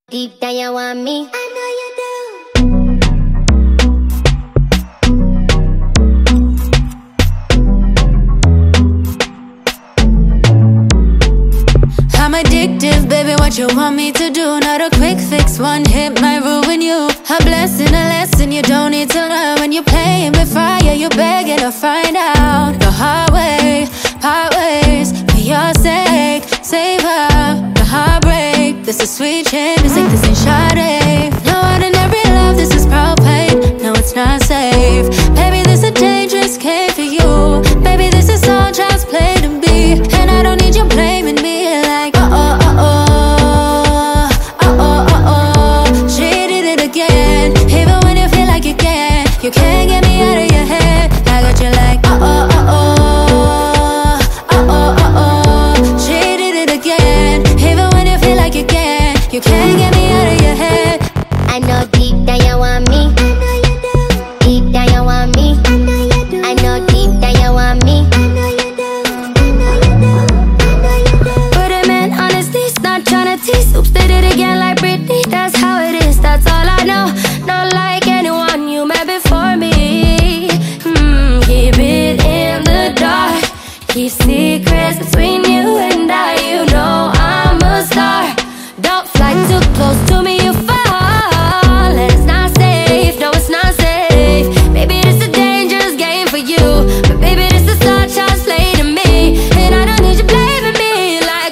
Deep down you want me, I know you do. I'm addictive, baby, what you want me to do? Not a quick fix, one hit might ruin you. A blessing, a lesson you don't need to learn. When you're playing with fire, you're begging to find out the hard way, part ways, for your sake. Save her, the heartbreak. This is sweet shame, it's like this ain't Sade. No ordinary love, this is propane. No, it's not safe. Baby, this a dangerous game for you. Baby, this is all child's play to be. And I don't need you blaming me like she did it again. Even when you feel like you can't get me out of your head. I got you like she did it again. Even when you feel like you can't get me out of your head. I know deep down you want me, I know you do. Deep down you want me, I know you do. I know deep down you want me, I know you do. I know you do, I know you do. But I meant honestly, it's not tryna tease. Oops, did it again like Britney. That's how it is, that's all I know. Not like anyone you met before me. Keep it in the dark. Keep secrets between you and I. You know I'm a star. Don't fly too close to me, you fall. And it's not safe, no it's not safe. Baby, this a dangerous game for you. But baby, this is all child's play to me. And I don't need you blaming me like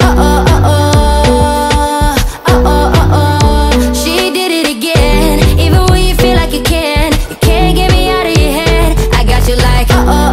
she did it again. Even when you feel like you can't get me out of your head. I got you like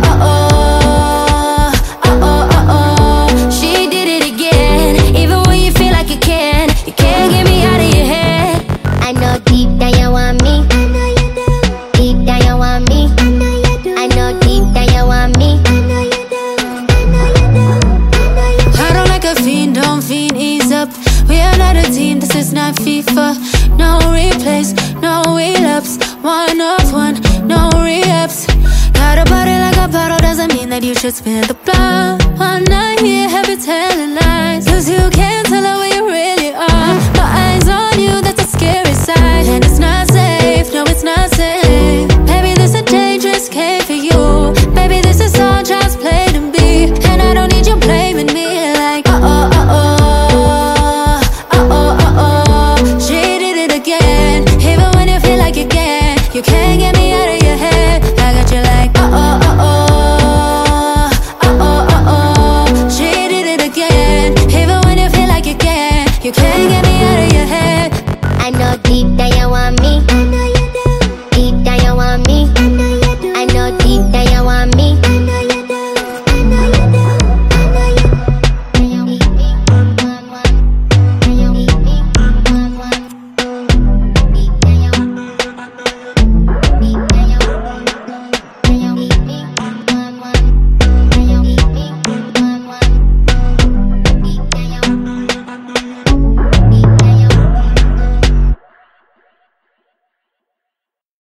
she did it again. Even when you feel like you can't get me out of your head. I know deep down you want me, I know you do. Deep down you want me, I know you do. I know deep down you want me, I know you do. I know you do, I know you do. I don't like a fiend, don't fiend, ease up. We are not a team, this is not FIFA. No replays, no relapse. One off one, no re-ups. Got a body like a bottle, doesn't mean that you should spin the block. One night here, happy telling lies. Cause you can't